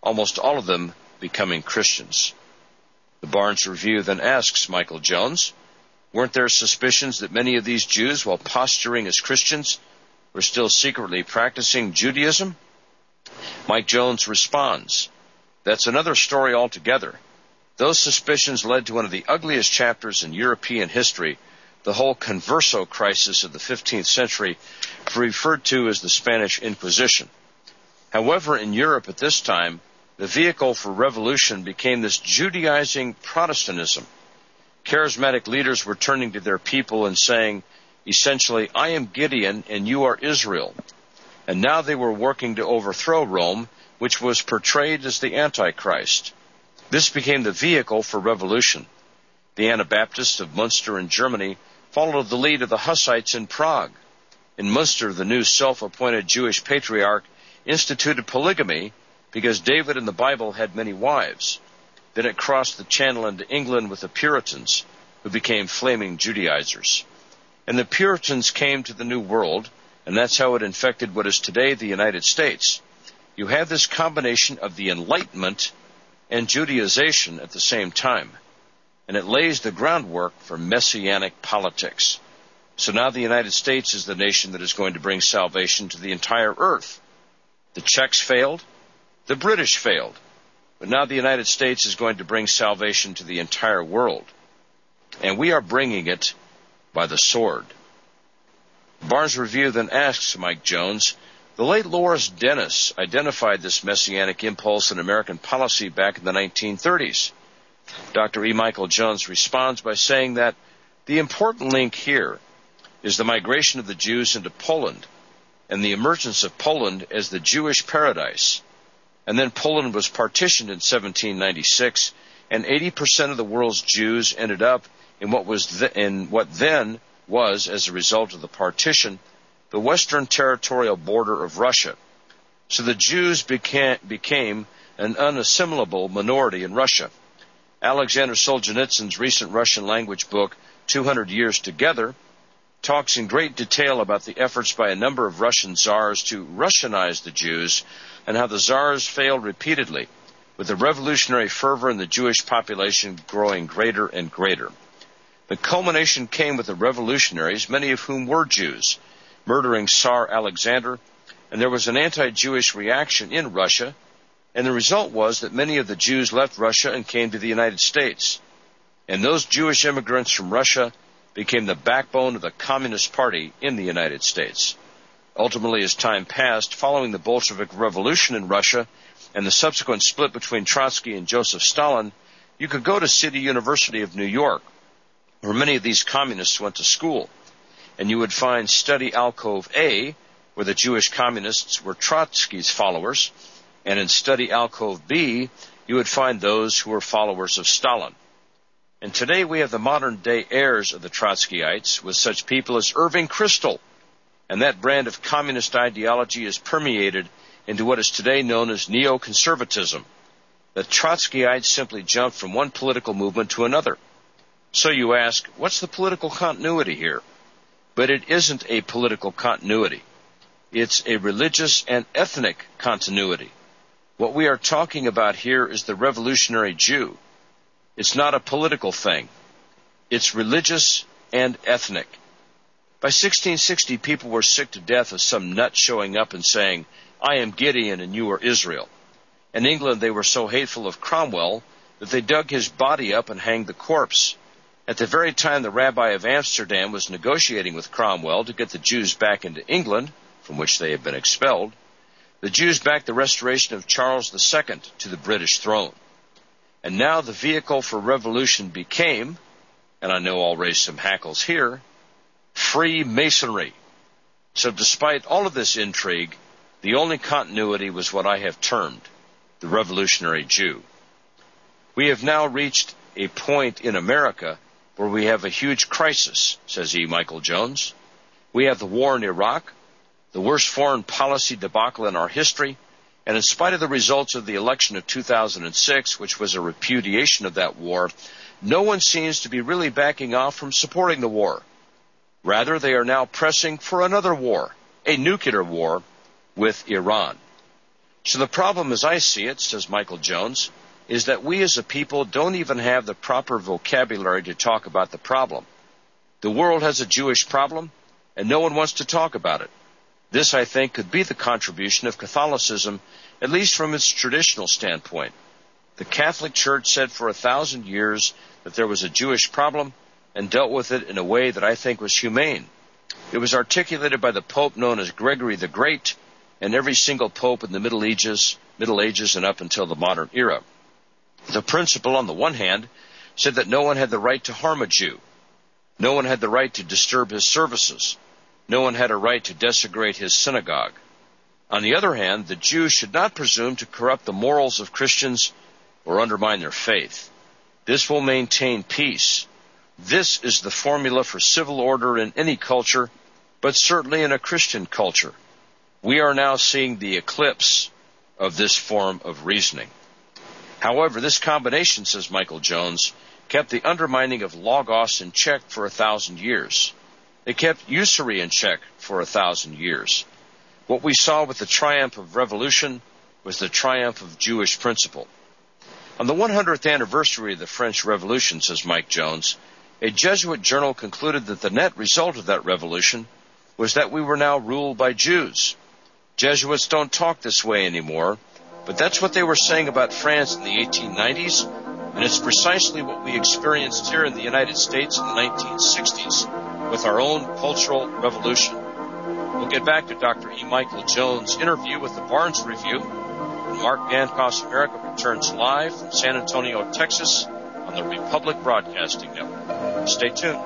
almost all of them becoming Christians. The Barnes Review then asks Michael Jones, weren't there suspicions that many of these Jews, while posturing as Christians, were still secretly practicing Judaism? Mike Jones responds, that's another story altogether. Those suspicions led to one of the ugliest chapters in European history, the whole converso crisis of the 15th century, referred to as the Spanish Inquisition. However, in Europe at this time, the vehicle for revolution became this Judaizing Protestantism. Charismatic leaders were turning to their people and saying, essentially, I am Gideon and you are Israel. And now they were working to overthrow Rome, which was portrayed as the Antichrist. This became the vehicle for revolution. The Anabaptists of Munster in Germany followed the lead of the Hussites in Prague. In Munster, the new self-appointed Jewish patriarch instituted polygamy because David in the Bible had many wives. Then it crossed the channel into England with the Puritans, who became flaming Judaizers. And the Puritans came to the New World, and that's how it infected what is today the United States. You have this combination of the Enlightenment and Judaization at the same time, and it lays the groundwork for messianic politics. So now the United States is the nation that is going to bring salvation to the entire earth. The Czechs failed, the British failed, but now the United States is going to bring salvation to the entire world. And we are bringing it by the sword. Barnes Review then asks Mike Jones, the late Loris Dennis identified this messianic impulse in American policy back in the 1930s. Dr. E. Michael Jones responds by saying that the important link here is the migration of the Jews into Poland and the emergence of Poland as the Jewish paradise. And then Poland was partitioned in 1796, and 80% of the world's Jews ended up in what then was, as a result of the partition, the western territorial border of Russia. So the Jews became an unassimilable minority in Russia. Alexander Solzhenitsyn's recent Russian language book, 200 Years Together, talks in great detail about the efforts by a number of Russian czars to Russianize the Jews and how the czars failed repeatedly, with the revolutionary fervor in the Jewish population growing greater and greater. The culmination came with the revolutionaries, many of whom were Jews, murdering Tsar Alexander, and there was an anti-Jewish reaction in Russia, and the result was that many of the Jews left Russia and came to the United States. And those Jewish immigrants from Russia became the backbone of the Communist Party in the United States. Ultimately, as time passed, following the Bolshevik Revolution in Russia and the subsequent split between Trotsky and Joseph Stalin, you could go to City University of New York, where many of these communists went to school, and you would find Study Alcove A, where the Jewish communists were Trotsky's followers, and in Study Alcove B, you would find those who were followers of Stalin. And today we have the modern-day heirs of the Trotskyites with such people as Irving Kristol, and that brand of communist ideology is permeated into what is today known as neoconservatism. The Trotskyites simply jumped from one political movement to another. So you ask, what's the political continuity here? But it isn't a political continuity. It's a religious and ethnic continuity. What we are talking about here is the revolutionary Jew. It's not a political thing. It's religious and ethnic. By 1660, people were sick to death of some nut showing up and saying, I am Gideon and you are Israel. In England, they were so hateful of Cromwell that they dug his body up and hanged the corpse. At the very time the Rabbi of Amsterdam was negotiating with Cromwell to get the Jews back into England, from which they had been expelled, the Jews backed the restoration of Charles II to the British throne. And now the vehicle for revolution became, and I know I'll raise some hackles here, Freemasonry. So despite all of this intrigue, the only continuity was what I have termed the revolutionary Jew. We have now reached a point in America where we have a huge crisis, says E. Michael Jones. We have the war in Iraq, the worst foreign policy debacle in our history, and in spite of the results of the election of 2006, which was a repudiation of that war, no one seems to be really backing off from supporting the war. Rather, they are now pressing for another war, a nuclear war with Iran. So the problem as I see it, says Michael Jones, is that we as a people don't even have the proper vocabulary to talk about the problem. The world has a Jewish problem, and no one wants to talk about it. This, I think, could be the contribution of Catholicism, at least from its traditional standpoint. The Catholic Church said for 1,000 years that there was a Jewish problem and dealt with it in a way that I think was humane. It was articulated by the Pope known as Gregory the Great and every single Pope in the Middle Ages and up until the modern era. The principle, on the one hand, said that no one had the right to harm a Jew. No one had the right to disturb his services. No one had a right to desecrate his synagogue. On the other hand, the Jews should not presume to corrupt the morals of Christians or undermine their faith. This will maintain peace. This is the formula for civil order in any culture, but certainly in a Christian culture. We are now seeing the eclipse of this form of reasoning. However, this combination, says Michael Jones, kept the undermining of Logos in check for 1,000 years. It kept usury in check for 1,000 years. What we saw with the triumph of revolution was the triumph of Jewish principle. On the 100th anniversary of the French Revolution, says Mike Jones, a Jesuit journal concluded that the net result of that revolution was that we were now ruled by Jews. Jesuits don't talk this way anymore, but that's what they were saying about France in the 1890s, and it's precisely what we experienced here in the United States in the 1960s with our own cultural revolution. We'll get back to Dr. E. Michael Jones' interview with the Barnes Review when Mark Mancoff's America returns live from San Antonio, Texas on the Republic Broadcasting Network. Stay tuned.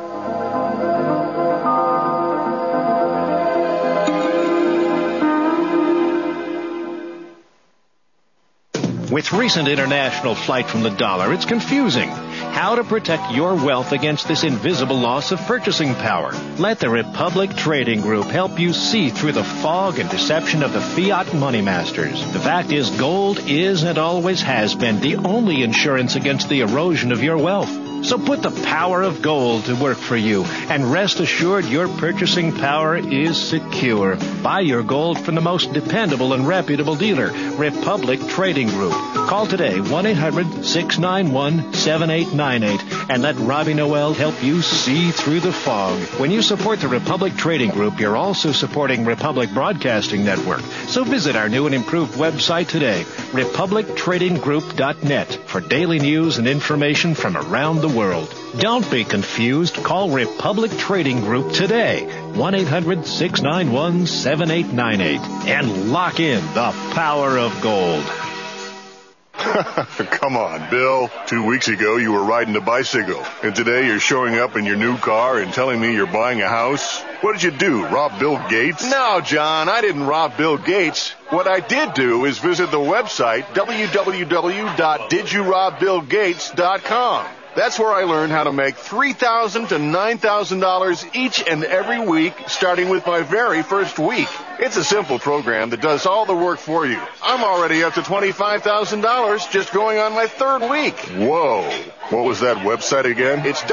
With recent international flight from the dollar, it's confusing. How to protect your wealth against this invisible loss of purchasing power. Let the Republic Trading Group help you see through the fog and deception of the fiat money masters. The fact is, gold is and always has been the only insurance against the erosion of your wealth. So put the power of gold to work for you, and rest assured your purchasing power is secure. Buy your gold from the most dependable and reputable dealer, Republic Trading Group. Call today, 1-800-691-7898, and let Robbie Noel help you see through the fog. When you support the Republic Trading Group, you're also supporting Republic Broadcasting Network. So visit our new and improved website today, republictradinggroup.net, for daily news and information from around the world. Don't be confused. Call Republic Trading Group today, 1-800-691-7898, and lock in the power of gold. Come on, Bill. 2 weeks ago, you were riding a bicycle, and today you're showing up in your new car and telling me you're buying a house? What did you do, rob Bill Gates? No, John, I didn't rob Bill Gates. What I did do is visit the website, www.didyourobBillGates.com. That's where I learned how to make $3,000 to $9,000 each and every week, starting with my very first week. It's a simple program that does all the work for you. I'm already up to $25,000 just going on my third week. Whoa. What was that website again? It's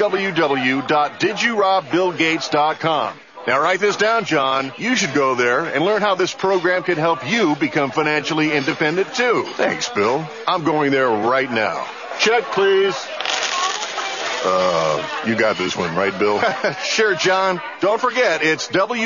www.didyourobBillGates.com. Now write this down, John. You should go there and learn how this program could help you become financially independent, too. Thanks, Bill. I'm going there right now. Check, please. You got this one, right, Bill? Sure, John. Don't forget, it's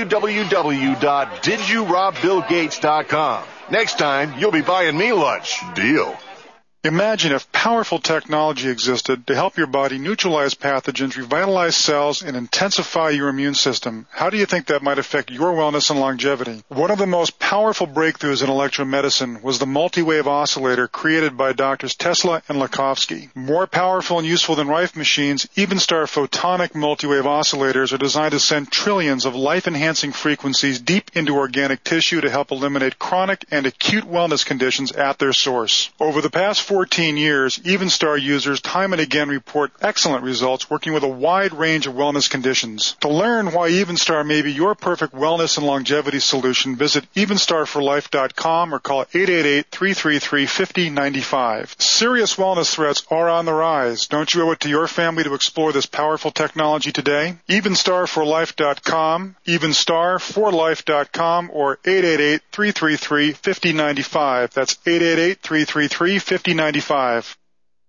www.didyourobBillGates.com. Next time, you'll be buying me lunch. Deal. Imagine if powerful technology existed to help your body neutralize pathogens, revitalize cells, and intensify your immune system. How do you think that might affect your wellness and longevity? One of the most powerful breakthroughs in electromedicine was the multi-wave oscillator created by Drs. Tesla and Lakhovsky. More powerful and useful than Rife machines, Evenstar photonic multi-wave oscillators are designed to send trillions of life-enhancing frequencies deep into organic tissue to help eliminate chronic and acute wellness conditions at their source. Over the past 4 14 years, Evenstar users time and again report excellent results working with a wide range of wellness conditions. To learn why Evenstar may be your perfect wellness and longevity solution, visit evenstarforlife.com or call 888-333-5095. Serious wellness threats are on the rise. Don't you owe it to your family to explore this powerful technology today? Evenstarforlife.com, evenstarforlife.com, or 888-333-5095. That's 888-333-5095.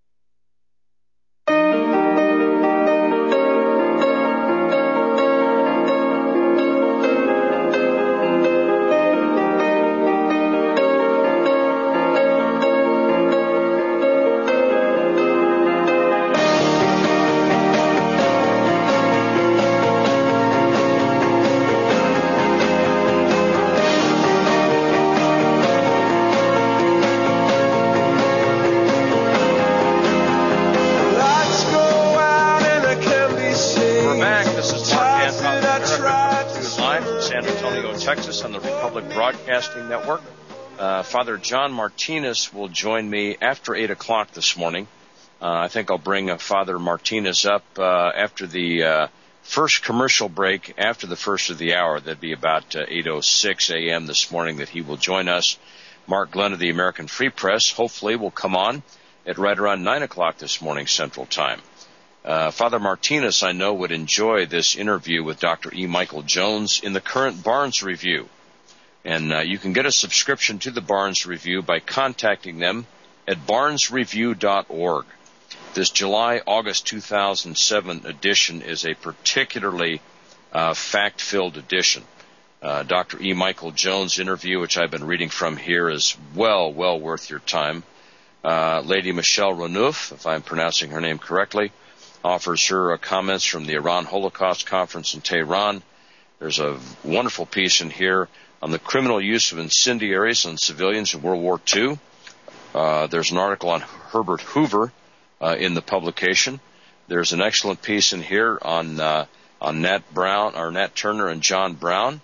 Texas on the Republic Broadcasting Network. Father John Martinez will join me after 8 o'clock this morning. I think I'll bring Father Martinez up after the first commercial break, after the first of the hour. That'd be about 8:06 a.m. this morning that he will join us. Mark Glenn of the American Free Press hopefully will come on at right around 9 o'clock this morning Central Time. Father Martinez, I know, would enjoy this interview with Dr. E. Michael Jones in the current Barnes Review. And you can get a subscription to the Barnes Review by contacting them at barnesreview.org. This July-August 2007 edition is a particularly fact-filled edition. Dr. E. Michael Jones' interview, which I've been reading from here, is well worth your time. Lady Michelle Renouf, if I'm pronouncing her name correctly, offers her comments from the Iran Holocaust Conference in Tehran. There's a wonderful piece in here on the criminal use of incendiaries on civilians in World War II. There's an article on Herbert Hoover in the publication. There's an excellent piece in here on Nat Turner and John Brown,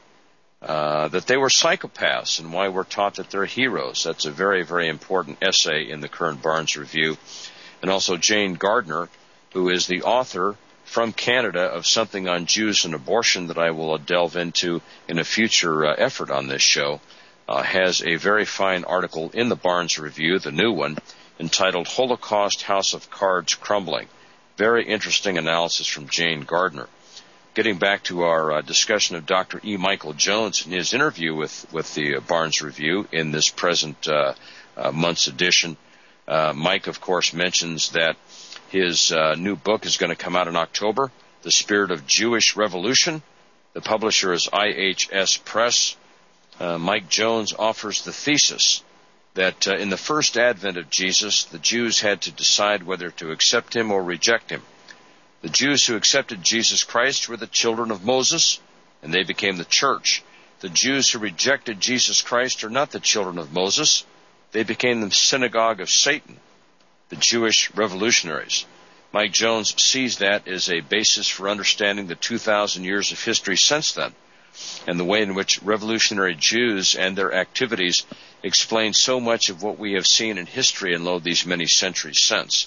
that they were psychopaths and why we're taught that they're heroes. That's a very, very important essay in the current Barnes Review. And also Jane Gardner, who is the author from Canada of something on Jews and abortion that I will delve into in a future effort on this show, has a very fine article in the Barnes Review, the new one, entitled Holocaust House of Cards Crumbling. Very interesting analysis from Jane Gardner. Getting back to our discussion of Dr. E. Michael Jones and his interview with the Barnes Review in this present month's edition, Mike, of course, mentions that his new book is going to come out in October, The Spirit of Jewish Revolution. The publisher is IHS Press. Mike Jones offers the thesis that in the first advent of Jesus, the Jews had to decide whether to accept him or reject him. The Jews who accepted Jesus Christ were the children of Moses, and they became the church. The Jews who rejected Jesus Christ are not the children of Moses. They became the synagogue of Satan, the Jewish revolutionaries. Mike Jones sees that as a basis for understanding the 2,000 years of history since then, and the way in which revolutionary Jews and their activities explain so much of what we have seen in history and these many centuries since.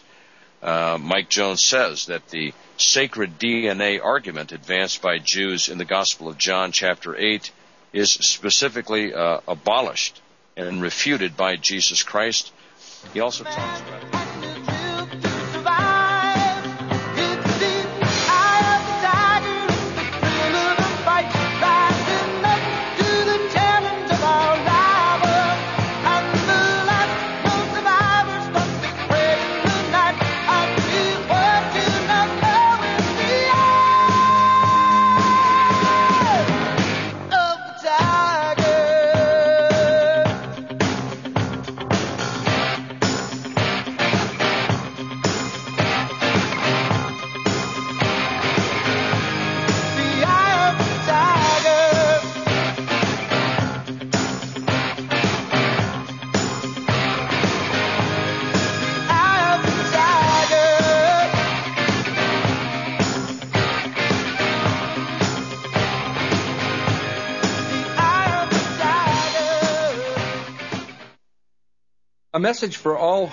Mike Jones says that the sacred DNA argument advanced by Jews in the Gospel of John chapter 8 is specifically abolished and refuted by Jesus Christ. He also talks about A message for all